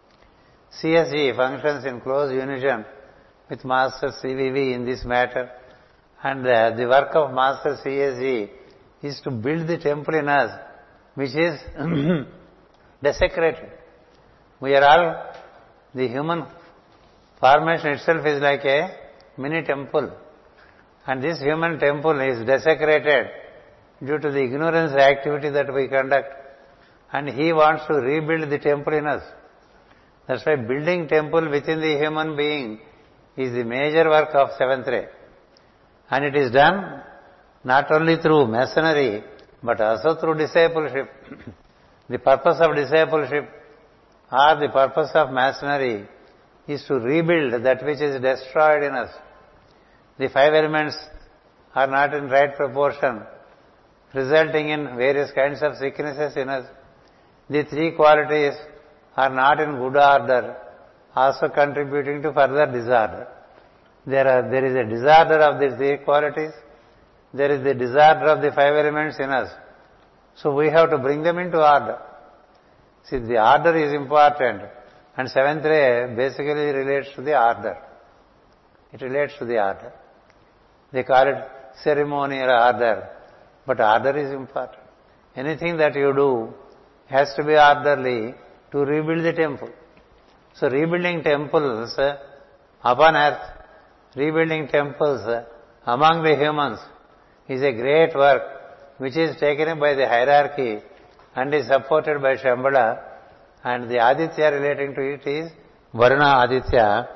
Speaker 1: C S G functions in close unison with Master C V V in this matter. And uh, the work of Master C S G is to build the temple in us, which is desecrated. We are all, the human formation itself is like a mini temple. And this human temple is desecrated due to the ignorance activity that we conduct. And he wants to rebuild the temple in us. That's why building temple within the human being is the major work of seventh ray. And it is done not only through masonry, but also through discipleship. The purpose of discipleship or the purpose of masonry is to rebuild that which is destroyed in us. The five elements are not in right proportion, resulting in various kinds of sicknesses in us. The three qualities are not in good order, also contributing to further disorder. There, are, there is a disorder of these three qualities. There is the disorder of the five elements in us. So we have to bring them into order. See, the order is important. And seventh ray basically relates to the order. It relates to the order. They call it ceremonial order. But order is important. Anything that you do has to be orderly to rebuild the temple. So rebuilding temples upon earth, rebuilding temples among the humans is a great work which is taken up by the hierarchy and is supported by Shambhala, and the Aditya relating to it is Varuna Aditya.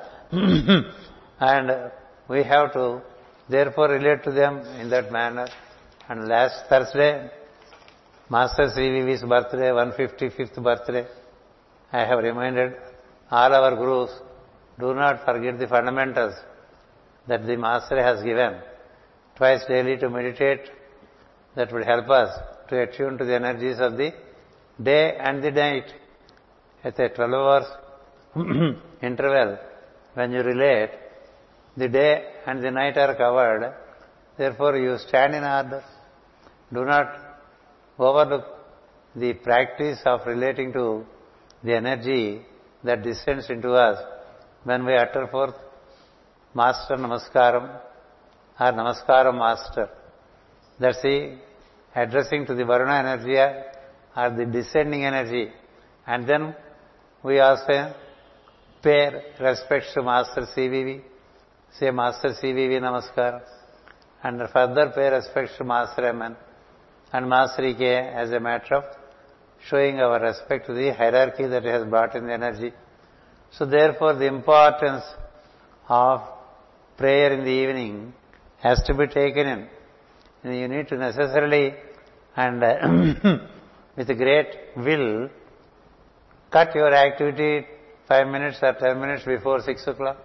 Speaker 1: And we have to therefore relate to them in that manner. And last Thursday, Master C V V's birthday, one hundred fifty-fifth birthday, I have reminded all our gurus, do not forget the fundamentals that the Master has given twice daily to meditate, that would help us to attune to the energies of the day and the night. At a twelve hours interval, when you relate, the day and the night are covered. Therefore, you stand in order. Do not overlook the practice of relating to the energy that descends into us when we utter forth Master Namaskaram or Namaskaram Master. That's the addressing to the Varuna energy or the descending energy. And then we also pay respects to Master C V V. Say Master C V V Namaskaram. And further pay respects to Master M N and Master E K as a matter of showing our respect to the hierarchy that has brought in the energy. So therefore the importance of prayer in the evening has to be taken in. And you need to necessarily and uh, with a great will cut your activity five minutes or ten minutes before six o'clock.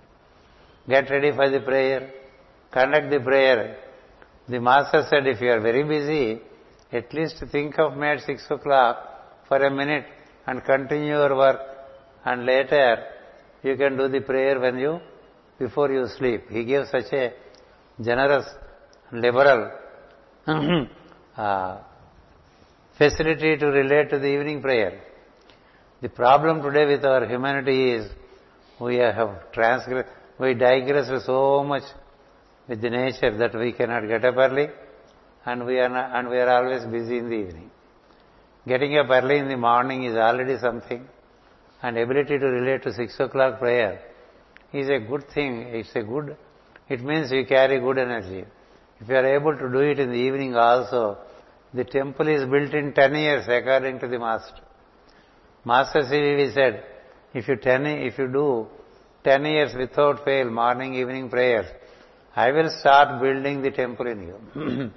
Speaker 1: Get ready for the prayer. Conduct the prayer. The Master said, if you are very busy, at least think of me at six o'clock for a minute and continue your work, and later you can do the prayer when you, before you sleep. He gave such a generous, liberal uh, facility to relate to the evening prayer. The problem today with our humanity is we have transgressed, we digress so much with the nature that we cannot get up early, and we are not, and we are always busy in the evening. Getting up early in the morning is already something, and ability to relate to six o'clock prayer is a good thing. It's a good, it means you carry good energy. If you are able to do it in the evening also, the temple is built in ten years according to the Master. Master C V V said, if you ten, if you do ten years without fail, morning, evening prayers, I will start building the temple in you.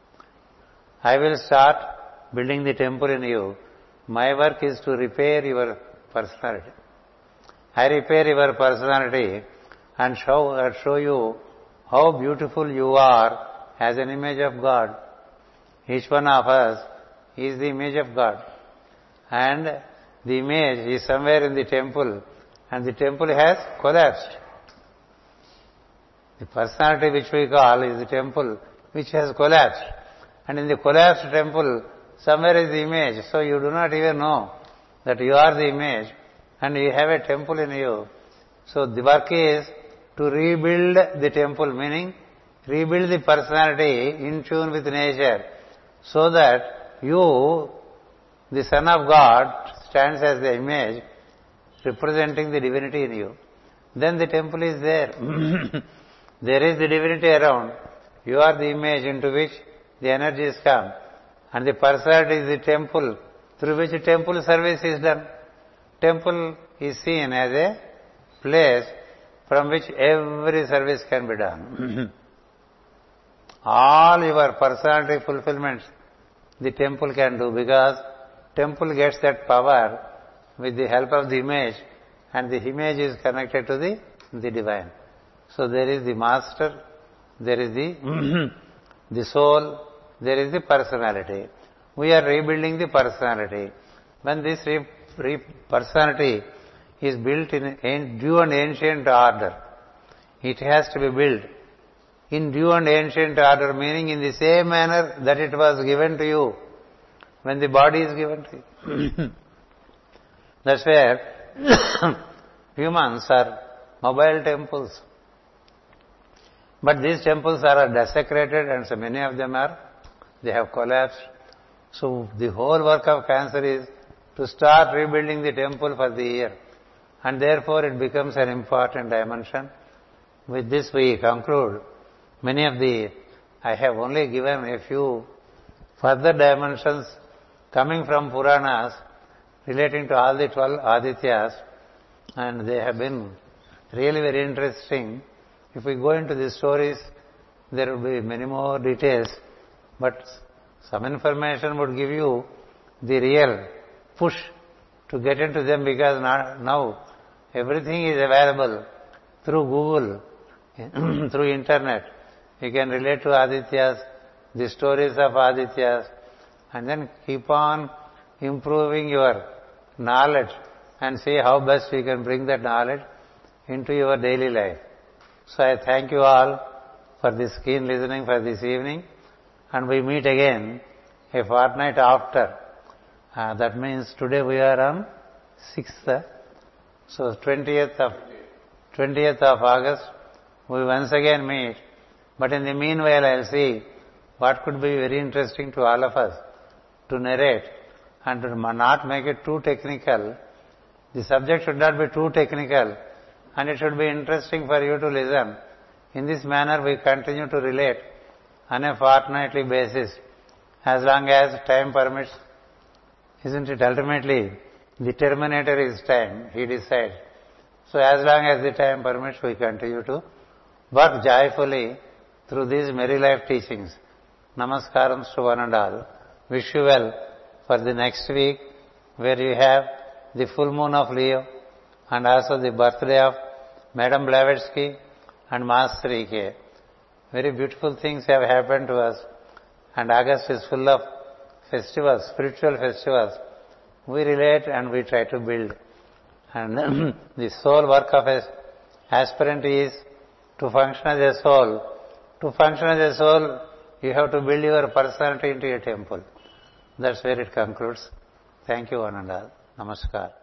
Speaker 1: I will start building the temple in you. My work is to repair your personality. I repair your personality and show, uh, show you how beautiful you are as an image of God. Each one of us is the image of God. And the image is somewhere in the temple, and the temple has collapsed. The personality which we call is the temple which has collapsed. And in the collapsed temple, somewhere is the image. So you do not even know that you are the image and you have a temple in you. So the work is to rebuild the temple, meaning rebuild the personality in tune with nature, so that you, the Son of God, stands as the image representing the divinity in you. Then the temple is there. There is the divinity around. You are the image into which the energies come. And the personality is the temple through which temple service is done. Temple is seen as a place from which every service can be done. All your personality fulfillments the temple can do, because temple gets that power with the help of the image, and the image is connected to the, the divine. So there is the Master, there is the, the soul, there is the personality. We are rebuilding the personality. When this re, re, personality is built in, in due and ancient order, it has to be built in due and ancient order, meaning in the same manner that it was given to you when the body is given to you. That's where humans are mobile temples. But these temples are desecrated, and so many of them are, they have collapsed. So the whole work of cancer is to start rebuilding the temple for the year. And therefore it becomes an important dimension. With this we conclude. Many of the, I have only given a few further dimensions coming from Puranas relating to all the twelve Adityas, and they have been really very interesting. If we go into the stories, there will be many more details, but some information would give you the real push to get into them, because now everything is available through Google through internet. You can relate to Adityas, the stories of Adityas, and then keep on improving your knowledge and see how best you can bring that knowledge into your daily life. So I thank you all for this keen listening for this evening, and we meet again a fortnight after. Uh, that means today we are on sixth, so twentieth of twentieth of August we once again meet. But in the meanwhile I'll see what could be very interesting to all of us to narrate and to not make it too technical. The subject should not be too technical, and it should be interesting for you to listen. In this manner we continue to relate on a fortnightly basis as long as time permits. Isn't it? Ultimately the terminator is time, he decides. So as long as the time permits, we continue to work joyfully through these merry life teachings. Namaskarams to one and all. Wish you well for the next week, where you have the full moon of Leo and also the birthday of Madam Blavatsky and Master E K. Very beautiful things have happened to us, and August is full of festivals, spiritual festivals. We relate and we try to build. And the sole work of an aspirant is to function as a soul. To function as a soul, you have to build your personality into a temple. That's where it concludes. Thank you one and all. Namaskar.